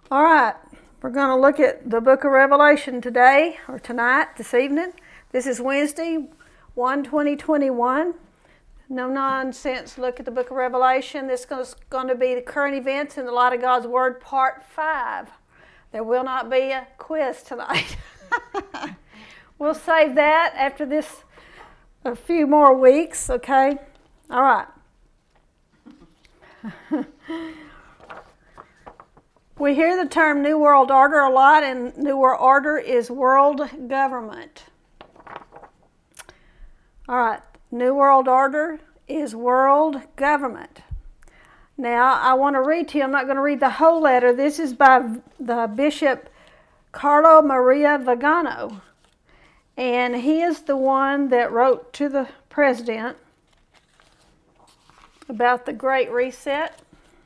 All right, we're going to look at the book of Revelation today, or tonight, this evening. This is Wednesday, 1/20/21. No nonsense look at the book of Revelation. This is going to be the current events in the light of God's Word, part 5. There will not be a quiz tonight. We'll save that after this a few more weeks, okay? All right. We hear the term New World Order a lot, and New World Order is world government. All right, New World Order is world government. Now, I want to read to you, I'm not going to read the whole letter. This is by the Bishop Carlo Maria Vigano, and he is the one that wrote to the president about the Great Reset.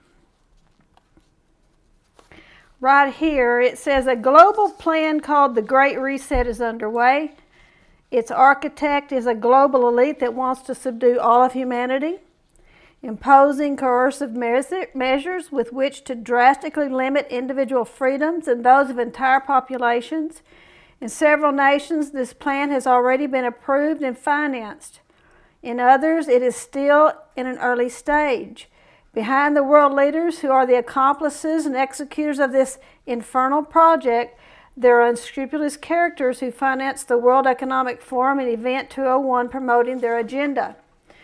Right here, it says a global plan called the Great Reset is underway. Its architect is a global elite that wants to subdue all of humanity, imposing coercive measures with which to drastically limit individual freedoms and those of entire populations. In several nations, this plan has already been approved and financed. In others, it is still in an early stage. Behind the world leaders who are the accomplices and executors of this infernal project, there are unscrupulous characters who finance the World Economic Forum and Event 201 promoting their agenda.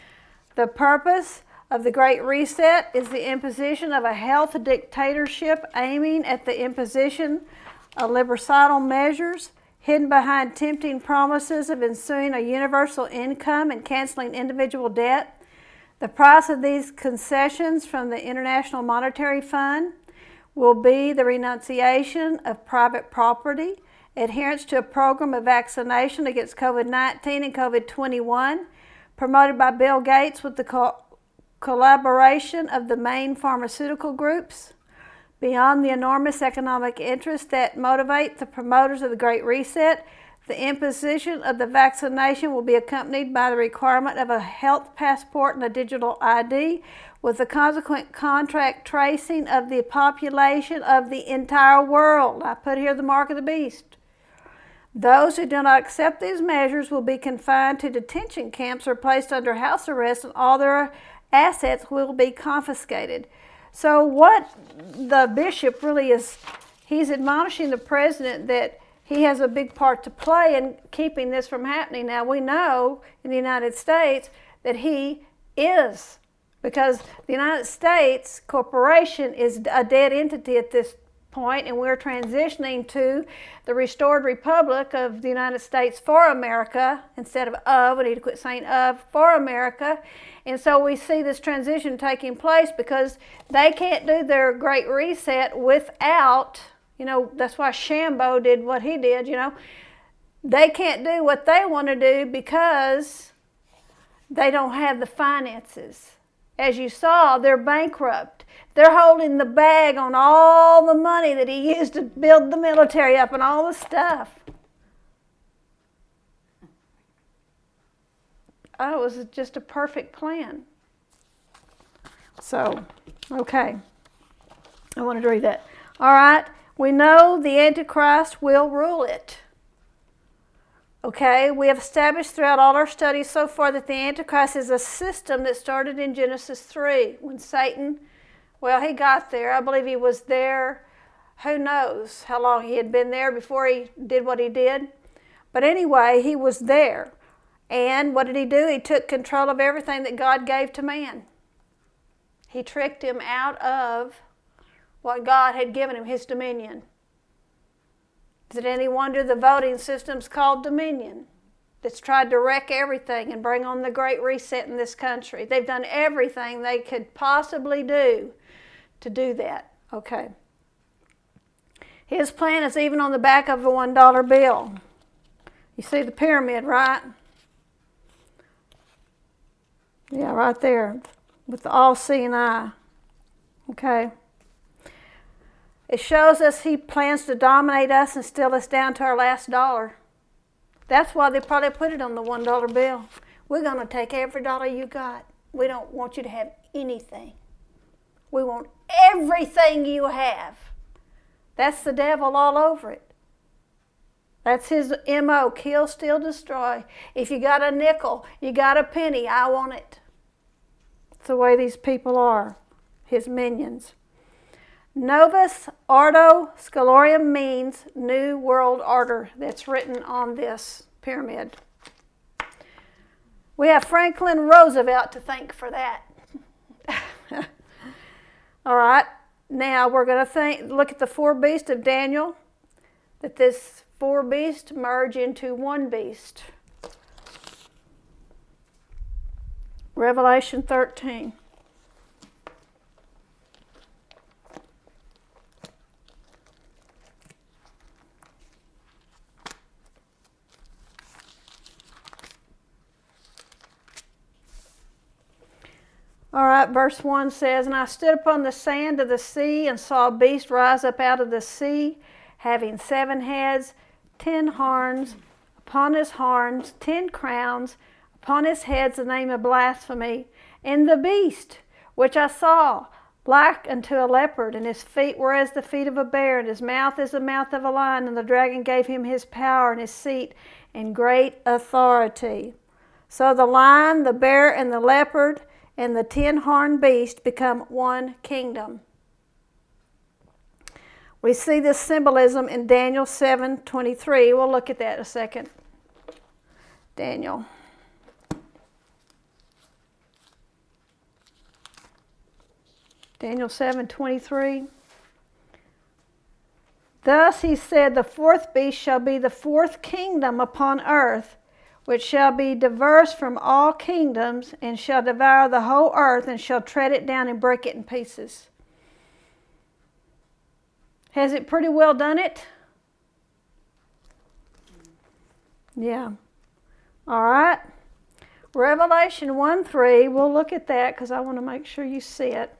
The purpose of the Great Reset is the imposition of a health dictatorship aiming at the imposition of liberal measures hidden behind tempting promises of ensuing a universal income and canceling individual debt. The price of these concessions from the International Monetary Fund will be the renunciation of private property, adherence to a program of vaccination against COVID-19 and COVID-21, promoted by Bill Gates with the collaboration of the main pharmaceutical groups. Beyond the enormous economic interests that motivate the promoters of the Great Reset, the imposition of the vaccination will be accompanied by the requirement of a health passport and a digital ID, with the consequent contract tracing of the population of the entire world. I put here the mark of the beast. Those who do not accept these measures will be confined to detention camps or placed under house arrest, and all their assets will be confiscated. So what the bishop really is, he's admonishing the president that he has a big part to play in keeping this from happening. Now, we know in the United States that he is, because the United States corporation is a dead entity at this point, and we're transitioning to the restored republic of the United States for America instead of. We need to quit saying of, for America. And so we see this transition taking place because they can't do their Great Reset without, that's why Shambo did what he did, They can't do what they want to do because they don't have the finances. As you saw, they're bankrupt. They're holding the bag on all the money that he used to build the military up and all the stuff. Oh, it was just a perfect plan. So, okay. I wanted to read that. All right. We know the Antichrist will rule it. Okay, we have established throughout all our studies so far that the Antichrist is a system that started in Genesis 3 when Satan, he got there. I believe he was there, who knows how long he had been there before he did what he did. But anyway, he was there. And what did he do? He took control of everything that God gave to man. He tricked him out of what God had given him, his dominion. Is it any wonder the voting system's called Dominion? That's tried to wreck everything and bring on the Great Reset in this country. They've done everything they could possibly do to do that. Okay. His plan is even on the back of a $1 bill. You see the pyramid, right? Yeah, right there with the all-seeing eye. Okay. It shows us he plans to dominate us and steal us down to our last dollar. That's why they probably put it on the $1 bill. We're going to take every dollar you got. We don't want you to have anything. We want everything you have. That's the devil all over it. That's his MO, kill, steal, destroy. If you got a nickel, you got a penny, I want it. It's the way these people are, his minions. Novus Ordo Scholarum means New World Order. That's written on this pyramid. We have Franklin Roosevelt to thank for that. All right, now we're going to look at the four beasts of Daniel, that this four beasts merge into one beast. Revelation 13. All right, verse 1 says, And I stood upon the sand of the sea and saw a beast rise up out of the sea, having 7 heads, 10 horns, upon his horns 10 crowns, upon his heads the name of blasphemy. And the beast, which I saw, like unto a leopard, and his feet were as the feet of a bear, and his mouth as the mouth of a lion, and the dragon gave him his power and his seat and great authority. So the lion, the bear, and the leopard, and the 10-horned beast become one kingdom. We see this symbolism in Daniel 7:23. We'll look at that in a second. Daniel. Daniel 7:23. Thus he said, The fourth beast shall be the fourth kingdom upon earth, which shall be diverse from all kingdoms, and shall devour the whole earth, and shall tread it down and break it in pieces. Has it pretty well done it? Yeah. All right. Revelation 1:3. We'll look at that because I want to make sure you see it.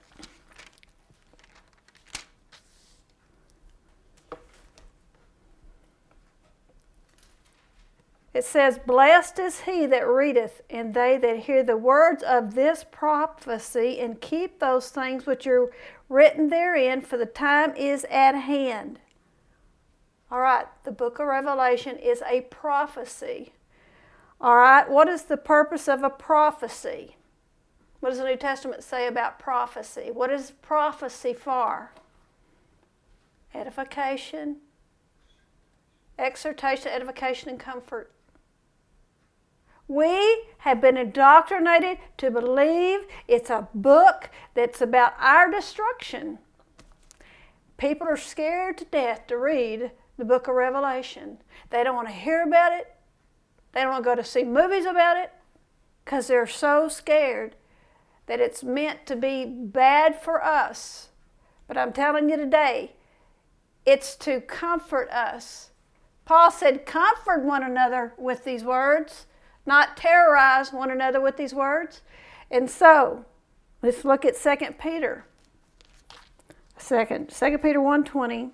It says, Blessed is he that readeth, and they that hear the words of this prophecy, and keep those things which are written therein, for the time is at hand. All right, the book of Revelation is a prophecy. All right, what is the purpose of a prophecy? What does the New Testament say about prophecy? What is prophecy for? Edification, exhortation, edification, and comfort. We have been indoctrinated to believe it's a book that's about our destruction. People are scared to death to read the book of Revelation. They don't want to hear about it. They don't want to go to see movies about it because they're so scared that it's meant to be bad for us. But I'm telling you today, it's to comfort us. Paul said, comfort one another with these words, not terrorize one another with these words. And so, let's look at 2 Peter. 2 Peter 1:20.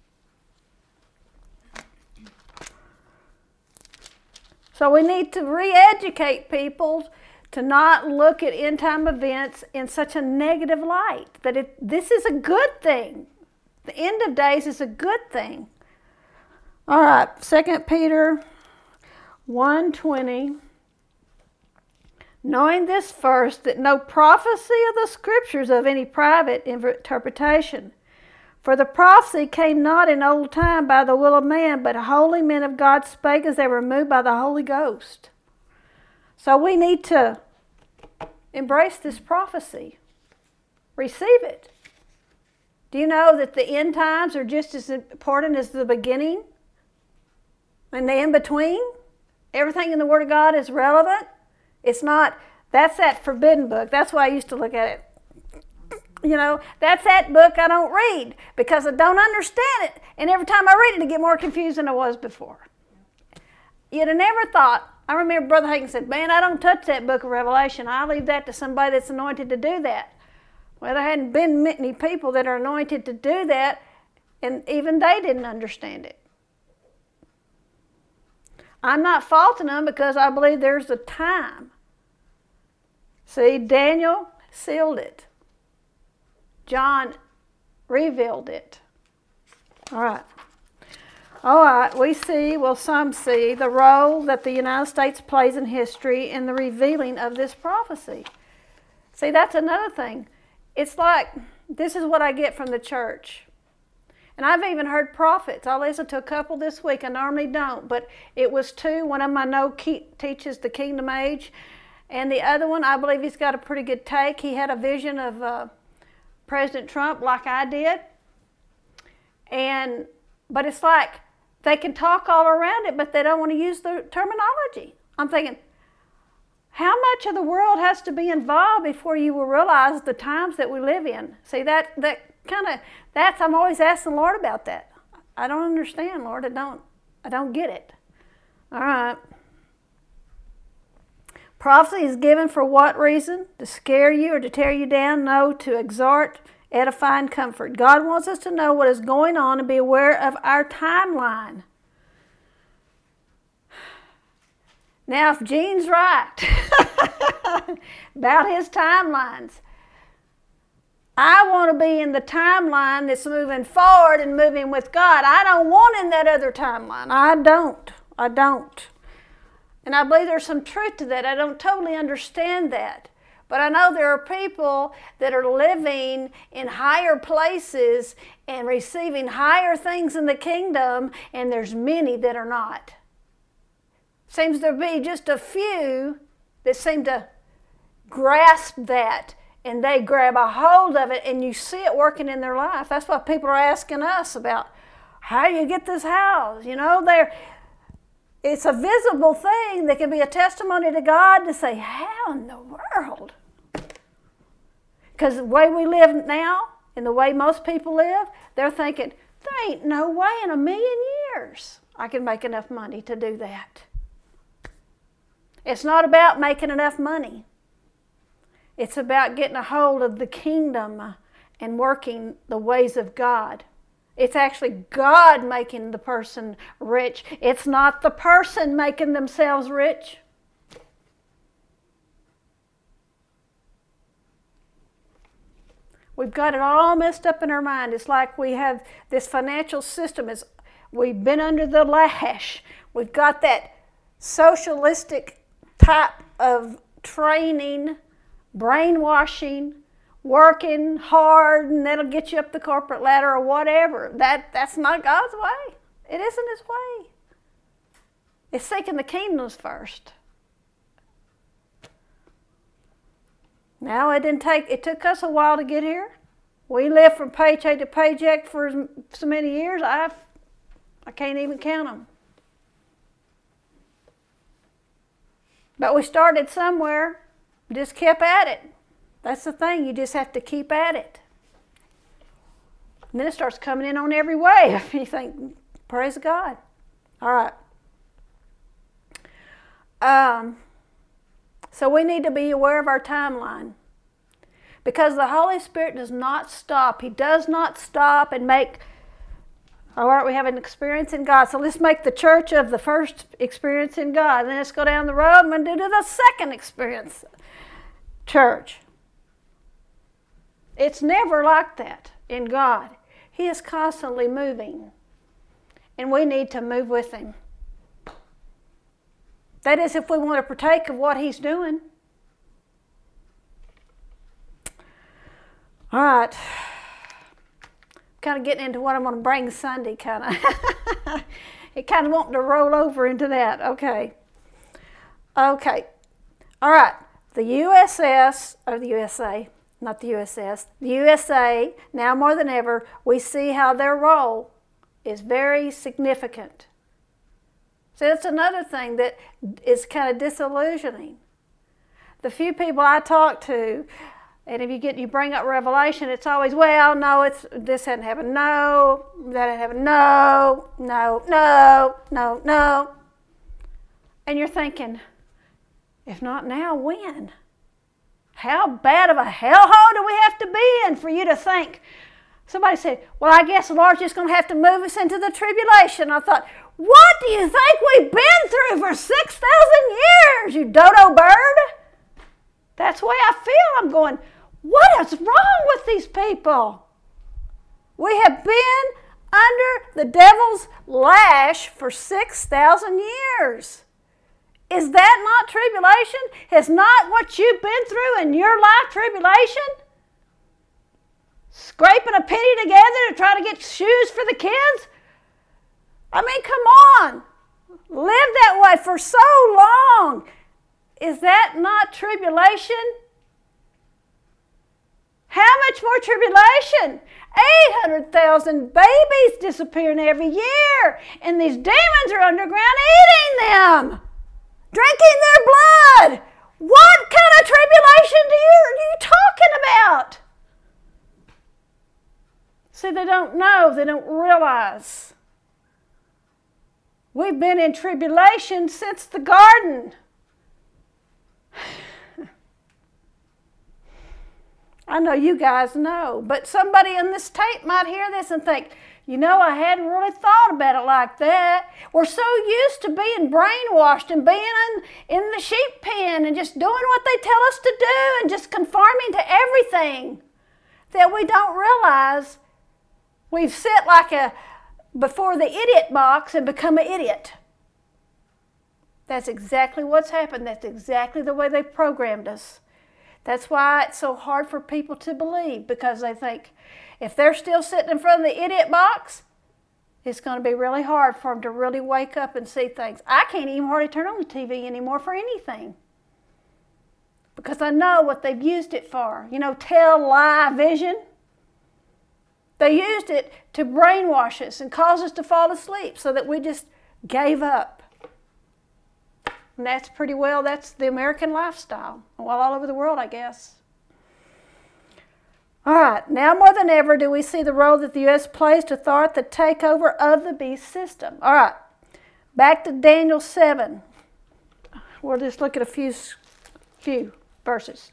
So we need to re-educate people to not look at end-time events in such a negative light. That this is a good thing. The end of days is a good thing. All right, 2 Peter 1:20. Knowing this first, that no prophecy of the Scriptures of any private interpretation. For the prophecy came not in old time by the will of man, but holy men of God spake as they were moved by the Holy Ghost. So we need to embrace this prophecy. Receive it. Do you know that the end times are just as important as the beginning? And the in-between? Everything in the Word of God is relevant. It's not, that's that forbidden book. That's why I used to look at it. You know, that's that book I don't read because I don't understand it. And every time I read it, I get more confused than I was before. You'd have never thought. I remember Brother Hagin said, man, I don't touch that book of Revelation. I leave that to somebody that's anointed to do that. Well, there hadn't been many people that are anointed to do that, and even they didn't understand it. I'm not faulting them because I believe there's a time. See, Daniel sealed it. John revealed it. All right. All right, we see, well, some see, the role that the United States plays in history in the revealing of this prophecy. See, that's another thing. It's like, this is what I get from the church. And I've even heard prophets. I listened to a couple this week. I normally don't, but it was two. One of them I know teaches the kingdom age. And the other one, I believe he's got a pretty good take. He had a vision of President Trump like I did. But it's like, they can talk all around it, but they don't want to use the terminology. I'm thinking, how much of the world has to be involved before you will realize the times that we live in? See, I'm always asking the Lord about that. I don't understand, Lord. I don't get it. All right. Prophecy is given for what reason? To scare you or to tear you down? No, to exhort, edify, and comfort. God wants us to know what is going on and be aware of our timeline. Now, if Gene's right about his timelines, I want to be in the timeline that's moving forward and moving with God. I don't want in that other timeline. I don't. And I believe there's some truth to that. I don't totally understand that. But I know there are people that are living in higher places and receiving higher things in the kingdom, and there's many that are not. Seems to be just a few that seem to grasp that, and they grab a hold of it, and you see it working in their life. That's what people are asking us about. How do you get this house? You know, it's a visible thing that can be a testimony to God to say, how in the world? Because the way we live now and the way most people live, they're thinking, there ain't no way in a million years I can make enough money to do that. It's not about making enough money. It's about getting a hold of the kingdom and working the ways of God. It's actually God making the person rich. It's not the person making themselves rich. We've got it all messed up in our mind. It's like we have this financial system. We've been under the lash. We've got that socialistic type of training, brainwashing, working hard, and that'll get you up the corporate ladder or whatever. That's not God's way. It isn't His way. It's seeking the kingdoms first. Now, it took us a while to get here. We lived from paycheck to paycheck for so many years, I can't even count them. But we started somewhere, just kept at it. That's the thing, you just have to keep at it. And then it starts coming in on every way. You think, praise God. All right. So we need to be aware of our timeline. Because the Holy Spirit does not stop. He does not stop and make, all right, we have an experience in God. So let's make the church of the first experience in God. And then let's go down the road and do the second experience church. It's never like that in God. He is constantly moving. And we need to move with Him. That is, if we want to partake of what He's doing. All right. Kind of getting into what I'm going to bring Sunday, kind of. It kind of wanting to roll over into that. Okay. All right. The USS, or the USA, not the USS, the USA, now more than ever, we see how their role is very significant. So that's another thing that is kind of disillusioning. The few people I talk to, and if you bring up Revelation, it's always, well, no, this hadn't happened. No, that hadn't happened. No. And you're thinking, if not now, when? How bad of a hellhole do we have to be in for you to think? Somebody said, well, I guess the Lord's just going to have to move us into the tribulation. I thought, what do you think we've been through for 6,000 years, you dodo bird? That's the way I feel. I'm going, what is wrong with these people? We have been under the devil's lash for 6,000 years. Is that not tribulation? Is not what you've been through in your life tribulation? Scraping a penny together to try to get shoes for the kids? I mean, come on. Live that way for so long. Is that not tribulation? How much more tribulation? 800,000 babies disappearing every year, and these demons are underground eating them, drinking their blood. What kind of tribulation are you talking about? See, they don't know, they don't realize. We've been in tribulation since the garden. I know you guys know, but somebody in this tape might hear this and think, you know, I hadn't really thought about it like that. We're so used to being brainwashed and being in the sheep pen and just doing what they tell us to do and just conforming to everything that we don't realize we've sit like before the idiot box and become an idiot. That's exactly what's happened. That's exactly the way they've programmed us. That's why it's so hard for people to believe, because they think if they're still sitting in front of the idiot box, it's going to be really hard for them to really wake up and see things. I can't even hardly turn on the TV anymore for anything, because I know what they've used it for. You know, tell, lie, vision. They used it to brainwash us and cause us to fall asleep so that we just gave up. And that's the American lifestyle. Well, all over the world, I guess. All right, now more than ever do we see the role that the U.S. plays to thwart the takeover of the beast system. All right, back to Daniel 7. We'll just look at a few verses.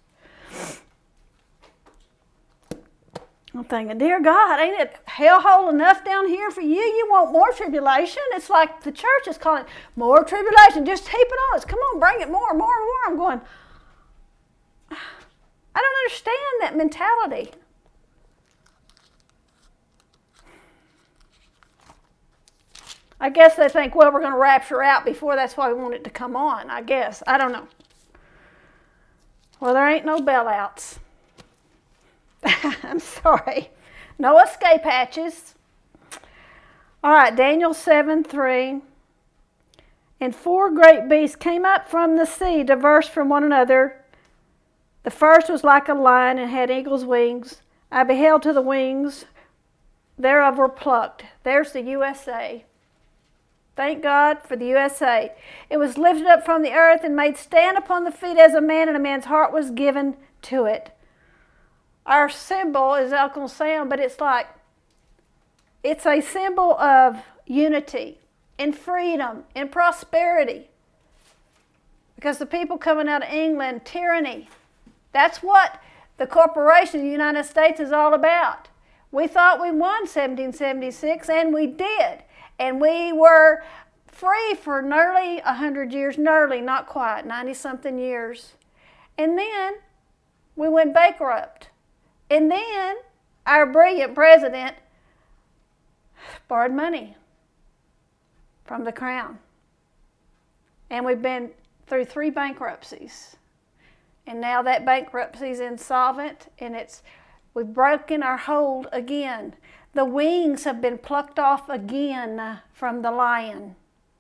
I'm thinking, dear God, ain't it hellhole enough down here for you? You want more tribulation? It's like the church is calling it more tribulation. Just heap it on us. Come on, bring it more. I'm going, I don't understand that mentality. I guess they think, well, we're going to rapture out before. That's why we want it to come on, I guess. I don't know. Well, there ain't no bailouts. I'm sorry. No escape hatches. All right, Daniel 7:3. And 4 great beasts came up from the sea, diverse from one another. The first was like a lion and had eagle's wings. I beheld till the wings thereof were plucked. There's the USA. Thank God for the USA. It was lifted up from the earth and made stand upon the feet as a man, and a man's heart was given to it. Our symbol is Elkon Sound, but it's a symbol of unity and freedom and prosperity. Because the people coming out of England, tyranny, that's what the corporation of the United States is all about. We thought we won 1776, and we did. And we were free for nearly 100 years, not quite, 90-something years. And then we went bankrupt. And then our brilliant president borrowed money from the crown. And we've been through 3 bankruptcies. And now that bankruptcy is insolvent, and we've broken our hold again. The wings have been plucked off again from the lion.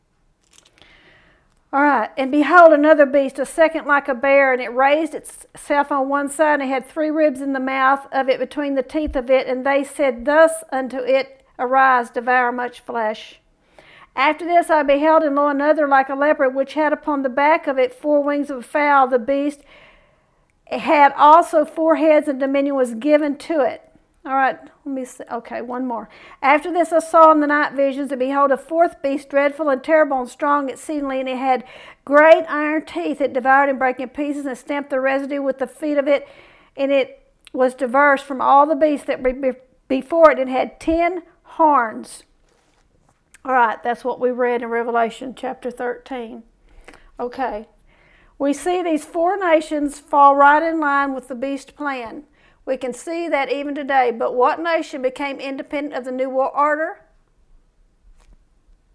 All right, and behold, another beast, a second like a bear, and it raised itself on one side, and it had 3 ribs in the mouth of it between the teeth of it, and they said thus unto it, Arise, devour much flesh. After this I beheld, and lo, another like a leopard, which had upon the back of it 4 wings of a fowl. The beast had also 4 heads, and dominion was given to it. All right, let me see. Okay, one more. After this I saw in the night visions, and behold, a 4th beast, dreadful and terrible and strong exceedingly, and it had great iron teeth. It devoured and brake in pieces, and stamped the residue with the feet of it, and it was diverse from all the beasts that were before it. It had 10 horns. All right, that's what we read in Revelation chapter 13. Okay, we see these 4 nations fall right in line with the beast plan. We can see that even today. But what nation became independent of the New World Order?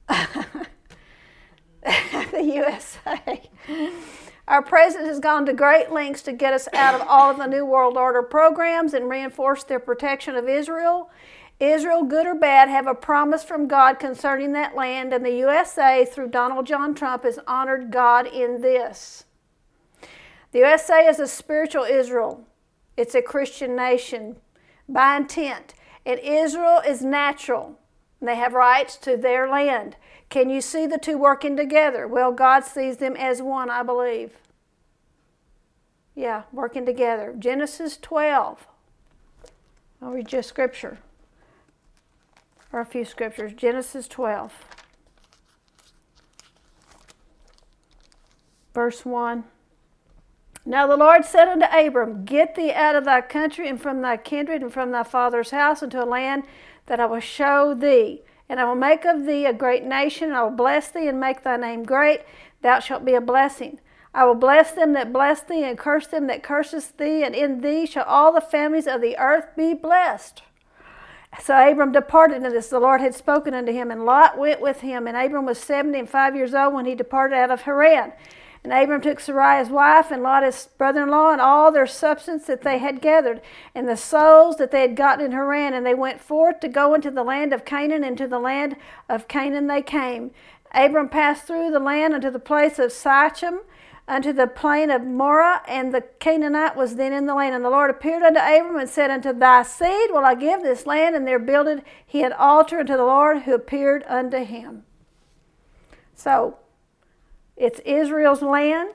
The USA. Our president has gone to great lengths to get us out of all of the New World Order programs and reinforce their protection of Israel. Israel, good or bad, have a promise from God concerning that land, and the USA, through Donald John Trump, has honored God in this. The USA is a spiritual Israel. It's a Christian nation by intent. And Israel is natural. They have rights to their land. Can you see the two working together? Well, God sees them as one, I believe. Yeah, working together. Genesis 12. I'll read you a scripture. Or a few scriptures. Genesis 12. Verse 1. Now the Lord said unto Abram, Get thee out of thy country and from thy kindred and from thy father's house into a land that I will show thee. And I will make of thee a great nation, and I will bless thee and make thy name great. Thou shalt be a blessing. I will bless them that bless thee, and curse them that curseth thee, and in thee shall all the families of the earth be blessed. So Abram departed, and as the Lord had spoken unto him, and Lot went with him. And Abram was 75 years old when he departed out of Haran. And Abram took Sarai his wife, and Lot his brother-in-law, and all their substance that they had gathered, and the souls that they had gotten in Haran. And they went forth to go into the land of Canaan, and to the land of Canaan they came. Abram passed through the land unto the place of Sichem, unto the plain of Moreh, and the Canaanite was then in the land. And the Lord appeared unto Abram and said, Unto thy seed will I give this land. And there builded he an altar unto the Lord who appeared unto him. So, it's Israel's land,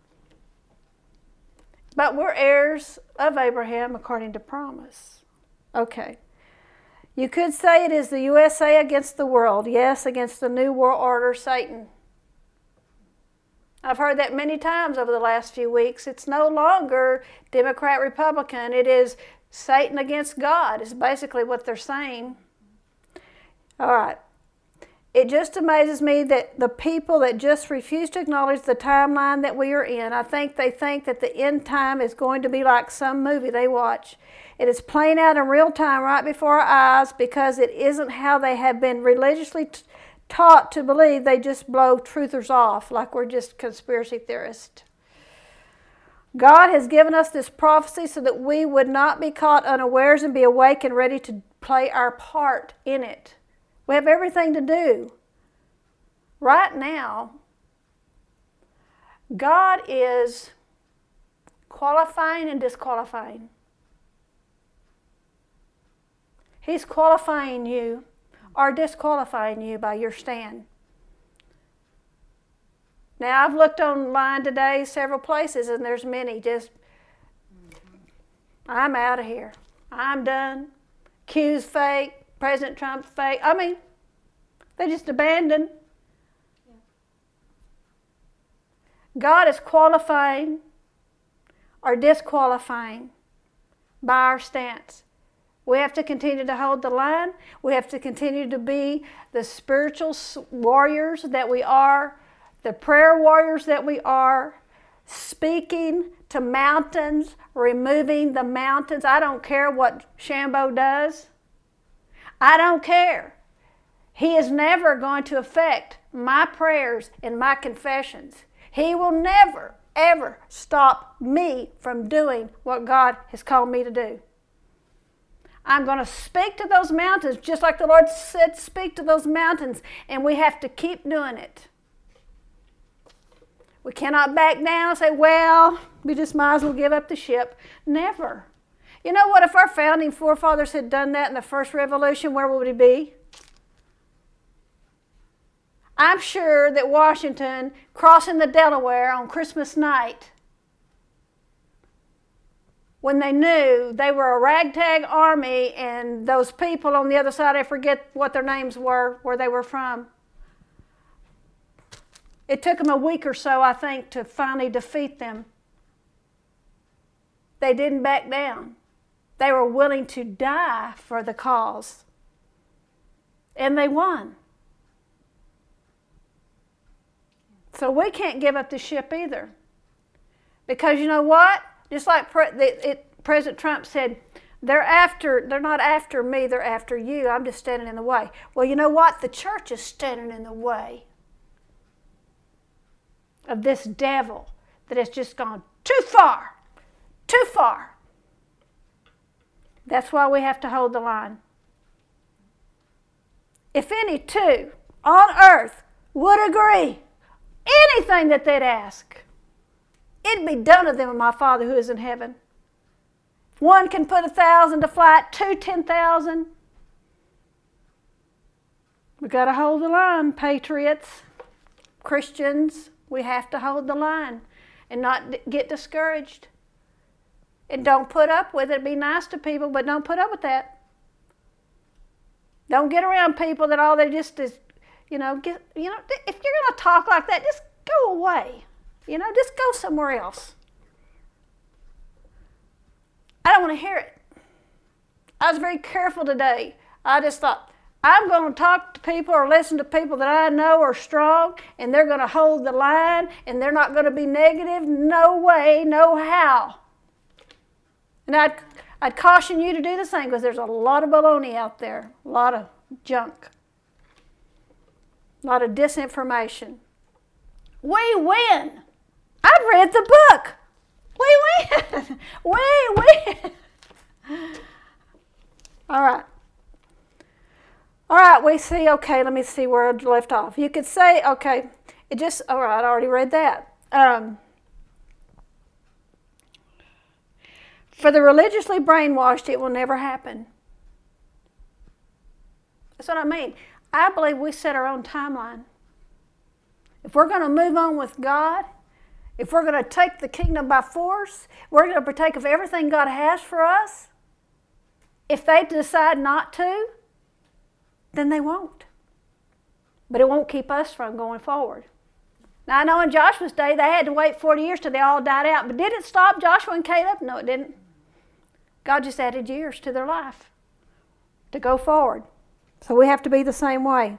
but we're heirs of Abraham according to promise. Okay. You could say it is the USA against the world. Yes, against the New World Order, Satan. I've heard that many times over the last few weeks. It's no longer Democrat, Republican. It is Satan against God is basically what they're saying. All right. It just amazes me that the people that just refuse to acknowledge the timeline that we are in, I think they think that the end time is going to be like some movie they watch. It is playing out in real time right before our eyes because it isn't how they have been religiously taught to believe. They just blow truthers off like we're just conspiracy theorists. God has given us this prophecy so that we would not be caught unawares and be awake and ready to play our part in it. We have everything to do. Right now, God is qualifying and disqualifying. He's qualifying you or disqualifying you by your stand. Now, I've looked online today several places, and there's many just, I'm out of here. I'm done. Q's fake. President Trump's fake. I mean, they just abandoned. God is qualifying or disqualifying by our stance. We have to continue to hold the line. We have to continue to be the spiritual warriors that we are, the prayer warriors that we are, speaking to mountains, removing the mountains. I don't care what Shambo does. I don't care. He is never going to affect my prayers and my confessions. He will never, ever stop me from doing what God has called me to do. I'm going to speak to those mountains just like the Lord said, speak to those mountains, and we have to keep doing it. We cannot back down and say, well, we just might as well give up the ship. Never. You know what? If our founding forefathers had done that in the first revolution, where would we be? I'm sure that Washington crossing the Delaware on Christmas night, when they knew they were a ragtag army and those people on the other side, I forget what their names were, where they were from. It took them a week or so, I think, to finally defeat them. They didn't back down. They were willing to die for the cause. And they won. So we can't give up the ship either. Because you know what? Just like President Trump said, They're not after me, they're after you. I'm just standing in the way. Well, you know what? The church is standing in the way of this devil that has just gone too far, too far. That's why we have to hold the line. If any two on earth would agree, anything that they'd ask, it'd be done of them of my Father who is in heaven. One can put 1,000 to flight, 2, 10,000. We've got to hold the line, patriots, Christians. We have to hold the line and not get discouraged. And don't put up with it. Be nice to people, but don't put up with that. Don't get around people that all they just is, if you're going to talk like that, just go away. Just go somewhere else. I don't want to hear it. I was very careful today. I just thought, I'm going to talk to people or listen to people that I know are strong, and they're going to hold the line, and they're not going to be negative. No way, no how. And I'd caution you to do the same, because there's a lot of baloney out there, a lot of junk, a lot of disinformation. We win. I've read the book. We win. We win. All right. All right, we see, okay, let me see where I left off. You could say, okay, all right, I already read that. For the religiously brainwashed, it will never happen. That's what I mean. I believe we set our own timeline. If we're going to move on with God, if we're going to take the kingdom by force, we're going to partake of everything God has for us. If they decide not to, then they won't. But it won't keep us from going forward. Now, I know in Joshua's day, they had to wait 40 years till they all died out. But did it stop Joshua and Caleb? No, it didn't. God just added years to their life to go forward. So we have to be the same way.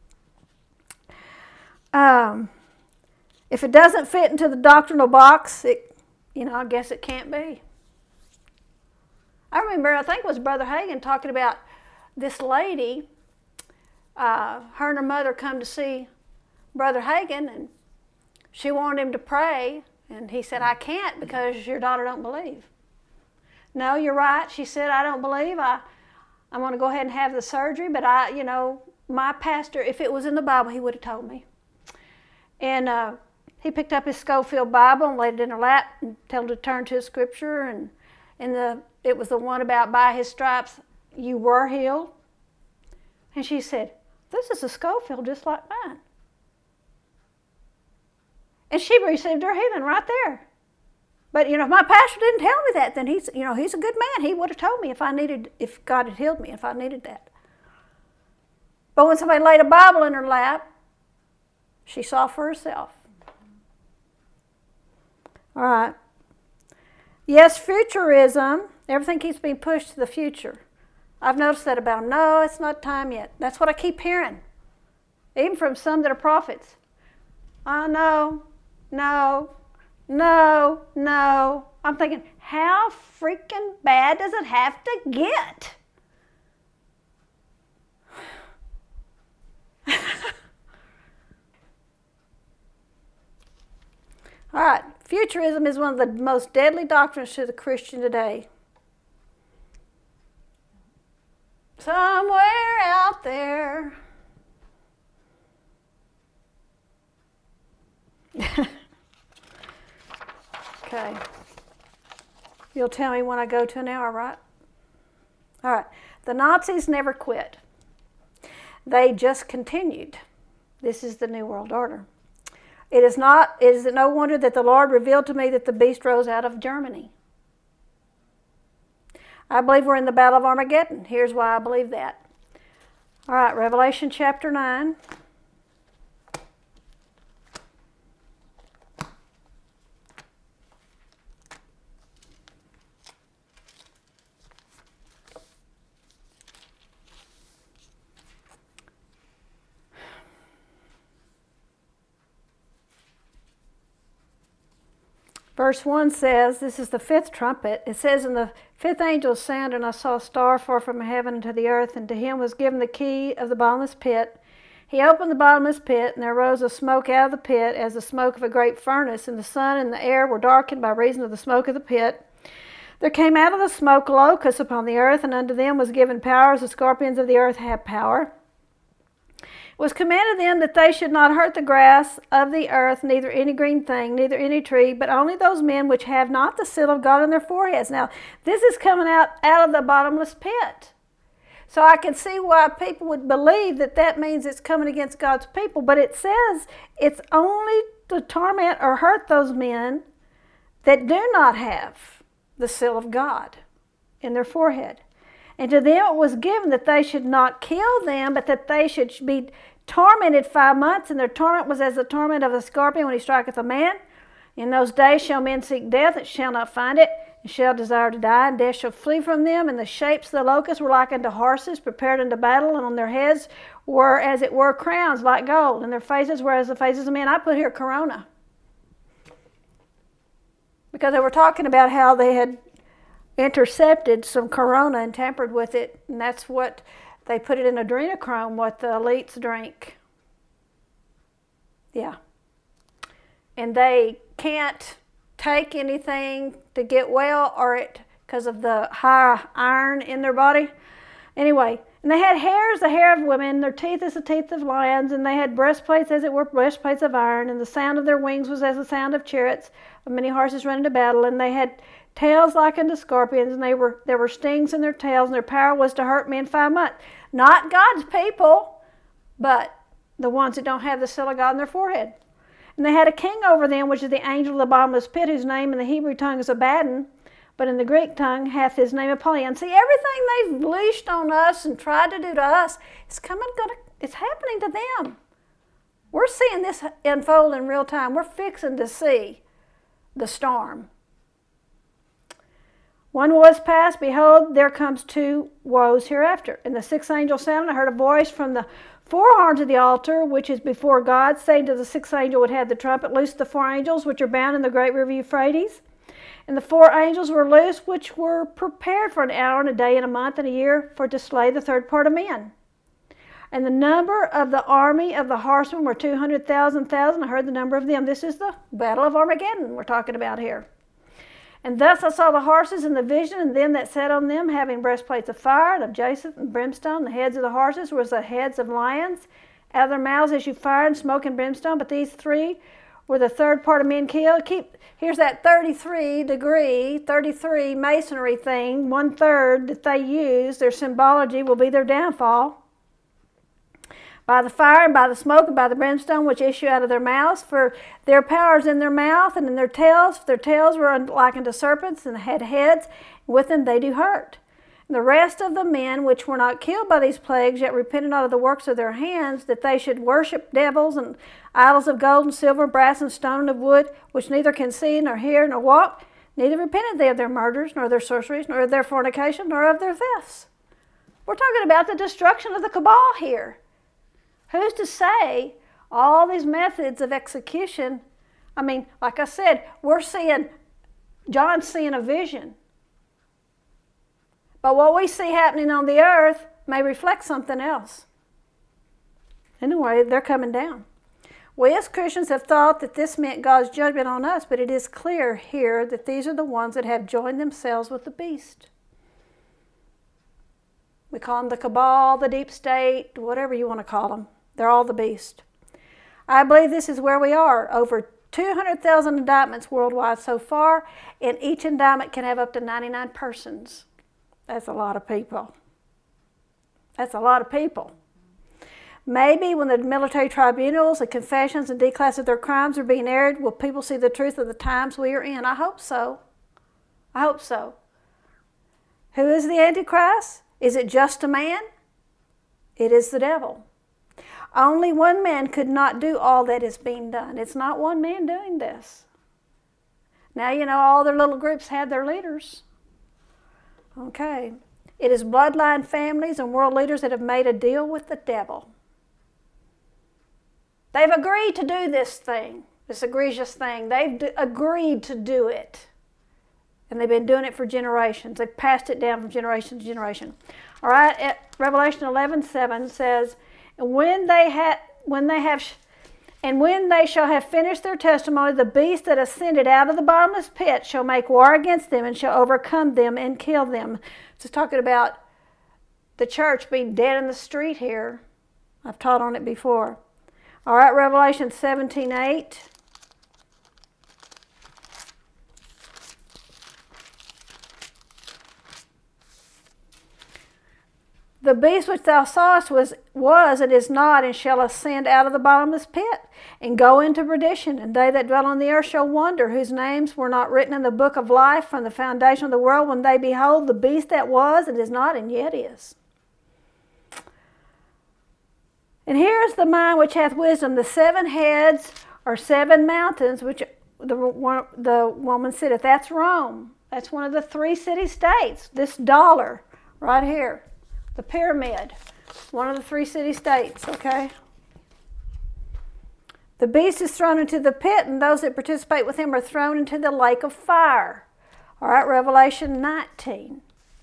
If it doesn't fit into the doctrinal box, I guess it can't be. I remember, I think it was Brother Hagin talking about this lady. Her and her mother come to see Brother Hagin, and she wanted him to pray, and he said, I can't because your daughter don't believe. No, you're right. She said, I don't believe. I'm going to go ahead and have the surgery, but my pastor, if it was in the Bible, he would have told me. And he picked up his Scofield Bible and laid it in her lap and told her to turn to a scripture, and it was the one about by his stripes you were healed. And she said, this is a Scofield just like mine. And she received her healing right there. But, if my pastor didn't tell me that, then he's a good man. He would have told me if God had healed me, if I needed that. But when somebody laid a Bible in her lap, she saw for herself. All right. Yes, futurism, everything keeps being pushed to the future. I've noticed that about them. No, it's not time yet. That's what I keep hearing, even from some that are prophets. No. I'm thinking, how freaking bad does it have to get? All right, futurism is one of the most deadly doctrines to the Christian today. Somewhere out there. Okay. You'll tell me when I go to an hour, right? All right. The Nazis never quit. They just continued. This is the New World Order. It is no wonder that the Lord revealed to me that the beast rose out of Germany. I believe we're in the Battle of Armageddon. Here's why I believe that. All right, Revelation chapter 9. Verse 1 says, this is the fifth trumpet. It says, "And the fifth angel sounded, and I saw a star fall from heaven into the earth, and to him was given the key of the bottomless pit. He opened the bottomless pit, and there rose a smoke out of the pit as the smoke of a great furnace, and the sun and the air were darkened by reason of the smoke of the pit. There came out of the smoke locusts upon the earth, and unto them was given power as the scorpions of the earth have power. It was commanded them that they should not hurt the grass of the earth, neither any green thing, neither any tree, but only those men which have not the seal of God on their foreheads." Now, this is coming out of the bottomless pit. So I can see why people would believe that that means it's coming against God's people, but it says it's only to torment or hurt those men that do not have the seal of God in their forehead. And to them it was given that they should not kill them, but that they should be tormented 5 months, and their torment was as the torment of a scorpion when he striketh a man. In those days shall men seek death, and shall not find it, and shall desire to die, and death shall flee from them. And the shapes of the locusts were like unto horses prepared unto battle, and on their heads were as it were crowns like gold, and their faces were as the faces of men. I put here corona, because they were talking about how they had intercepted some corona and tampered with it, and that's what they put it in adrenochrome, what the elites drink. Yeah. And they can't take anything to get well, or it because of the high iron in their body. Anyway, and they had hair as the hair of women, their teeth as the teeth of lions, and they had breastplates as it were breastplates of iron, and the sound of their wings was as the sound of chariots, of many horses running to battle, and they had tails like unto scorpions, and there were stings in their tails, and their power was to hurt men 5 months. Not God's people, but the ones that don't have the seal of God in their forehead. And they had a king over them, which is the angel of the bottomless pit, whose name in the Hebrew tongue is Abaddon, but in the Greek tongue hath his name Apollyon. See, everything they've leashed on us and tried to do to us, it's happening to them. We're seeing this unfold in real time. We're fixing to see the storm. One was past, behold, there comes 2 woes hereafter. And the sixth angel sounded, I heard a voice from the 4 horns of the altar, which is before God, saying to the sixth angel which had the trumpet, "Loose the 4 angels which are bound in the great river Euphrates." And the 4 angels were loosed, which were prepared for an hour and a day and a month and a year for to slay the third part of men. And the number of the army of the horsemen were 200,000. I heard the number of them. This is the battle of Armageddon we're talking about here. And thus I saw the horses in the vision, and them that sat on them, having breastplates of fire, and of jacinth and brimstone. The heads of the horses were the heads of lions. Out of their mouths issued fire and smoke and brimstone. But these 3 were the third part of men killed. Here's that 33 masonry thing, 1/3 that they use. Their symbology will be their downfall. By the fire and by the smoke and by the brimstone which issue out of their mouths, for their power is in their mouth and in their tails. For their tails were like unto serpents, and had heads, and with them they do hurt. And the rest of the men which were not killed by these plagues, yet repented not of the works of their hands, that they should worship devils and idols of gold and silver, brass and stone and of wood, which neither can see nor hear nor walk, neither repented they of their murders, nor their sorceries, nor of their fornication, nor of their thefts. We're talking about the destruction of the cabal here. Who's to say all these methods of execution? I mean, like I said, John's seeing a vision. But what we see happening on the earth may reflect something else. Anyway, they're coming down. We as Christians have thought that this meant God's judgment on us, but it is clear here that these are the ones that have joined themselves with the beast. We call them the cabal, the deep state, whatever you want to call them. They're all the beast. I believe this is where we are. Over 200,000 indictments worldwide so far, and each indictment can have up to 99 persons. That's a lot of people. That's a lot of people. Maybe when the military tribunals, the confessions, and declass of their crimes are being aired, will people see the truth of the times we are in? I hope so. I hope so. Who is the Antichrist? Is it just a man? It is the devil. Only one man could not do all that is being done. It's not one man doing this. Now, all their little groups had their leaders. Okay. It is bloodline families and world leaders that have made a deal with the devil. They've agreed to do this thing. This egregious thing. They've agreed to do it. And they've been doing it for generations. They've passed it down from generation to generation. All right, at Revelation 11:7 says, and when they shall have finished their testimony, the beast that ascended out of the bottomless pit shall make war against them and shall overcome them and kill them. It's talking about the church being dead in the street here. I've taught on it before. All right, Revelation 17:8. The beast which thou sawest was and is not, and shall ascend out of the bottomless pit, and go into perdition. And they that dwell on the earth shall wonder, whose names were not written in the book of life from the foundation of the world, when they behold the beast that was, and is not, and yet is. And here is the mind which hath wisdom. The 7 heads are 7 mountains, which the woman sitteth. That's Rome. That's one of the 3 city-states. This dollar right here. The pyramid, one of the 3 city-states, okay? The beast is thrown into the pit, and those that participate with him are thrown into the lake of fire. All right, Revelation 19.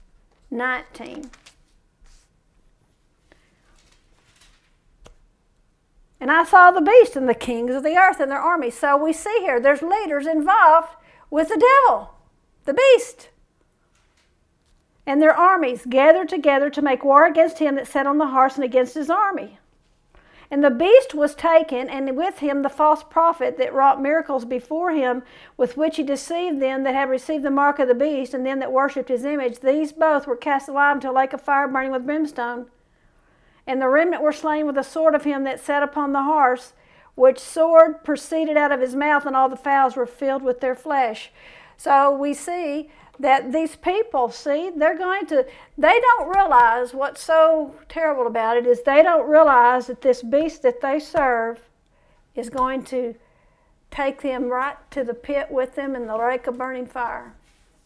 And I saw the beast and the kings of the earth and their armies. So we see here, there's leaders involved with the devil, the beast, and their armies gathered together to make war against him that sat on the horse and against his army. And the beast was taken, and with him the false prophet that wrought miracles before him, with which he deceived them that had received the mark of the beast, and them that worshipped his image. These both were cast alive into a lake of fire burning with brimstone. And the remnant were slain with the sword of him that sat upon the horse, which sword proceeded out of his mouth, and all the fowls were filled with their flesh. So we see that these people, they don't realize what's so terrible about it is they don't realize that this beast that they serve is going to take them right to the pit with them in the lake of burning fire.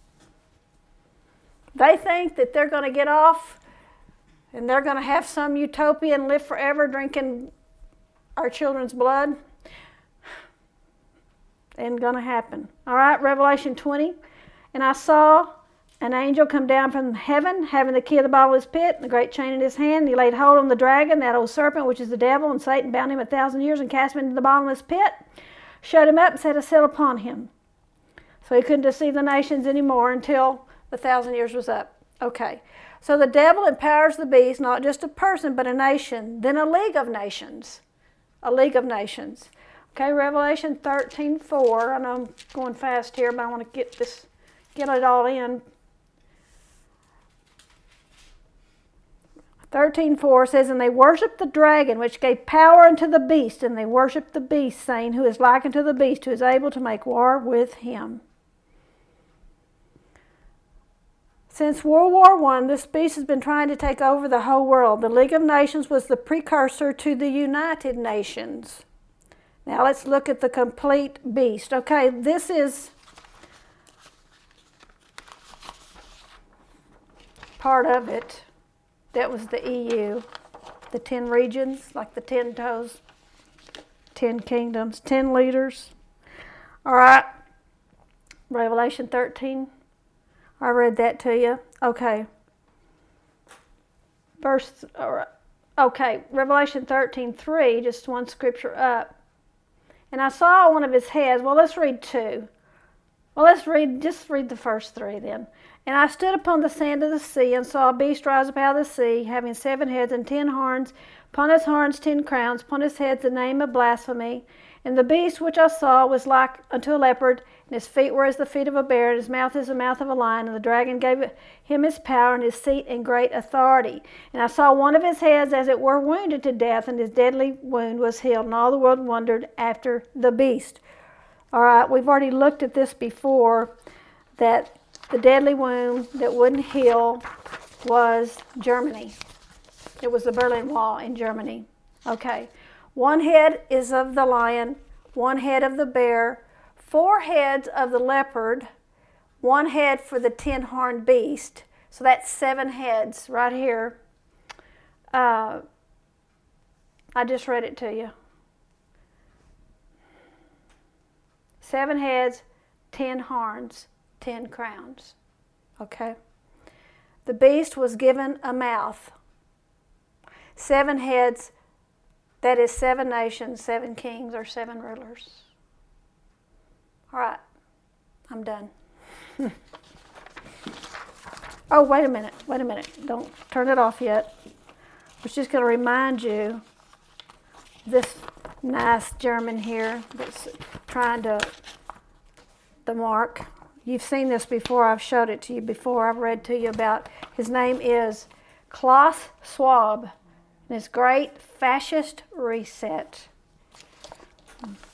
They think that they're going to get off and they're going to have some utopia and live forever drinking our children's blood. Ain't going to happen. All right, Revelation 20. And I saw an angel come down from heaven, having the key of the bottomless pit and the great chain in his hand. And he laid hold on the dragon, that old serpent, which is the devil, and Satan, bound him 1,000 years and cast him into the bottomless pit, shut him up and set a seal upon him. So he couldn't deceive the nations anymore until the 1,000 years was up. Okay, so the devil empowers the beast, not just a person, but a nation, then a league of nations. A league of nations. Okay, Revelation 13:4. I know I'm going fast here, but I want to get it all in. 13:4 says, and they worshiped the dragon, which gave power unto the beast, and they worshiped the beast, saying, who is like unto the beast, who is able to make war with him. Since World War I, this beast has been trying to take over the whole world. The League of Nations was the precursor to the United Nations. Now let's look at the complete beast. Okay, this is part of it. That was the EU, the 10 regions, like the 10 toes, 10 kingdoms, 10 leaders. All right, Revelation 13. I read that to you. Okay. Revelation 13:3, just one scripture up. And I saw one of his heads. Well, let's read 2. Well, just read the first 3 then. And I stood upon the sand of the sea and saw a beast rise up out of the sea, having 7 heads and 10 horns. Upon his horns 10 crowns, upon his heads the name of blasphemy. And the beast which I saw was like unto a leopard, and his feet were as the feet of a bear, and his mouth is the mouth of a lion. And the dragon gave him his power and his seat and great authority. And I saw one of his heads as it were wounded to death, and his deadly wound was healed. And all the world wondered after the beast. All right, we've already looked at this before, that the deadly wound that wouldn't heal was Germany. It was the Berlin Wall in Germany. Okay. 1 head is of the lion, 1 head of the bear, 4 heads of the leopard, 1 head for the 10-horned beast. So that's 7 heads right here. I just read it to you. 7 heads, 10 horns, 10 crowns. Okay? The beast was given a mouth. 7 heads, that is 7 nations, 7 kings, or 7 rulers. All right, I'm done. Oh, wait a minute. Don't turn it off yet. I was just going to remind you, this nice German here that's trying to, the mark. You've seen this before. I've showed it to you before. I've read to you about, his name is Klaus Schwab. And his Great Fascist Reset.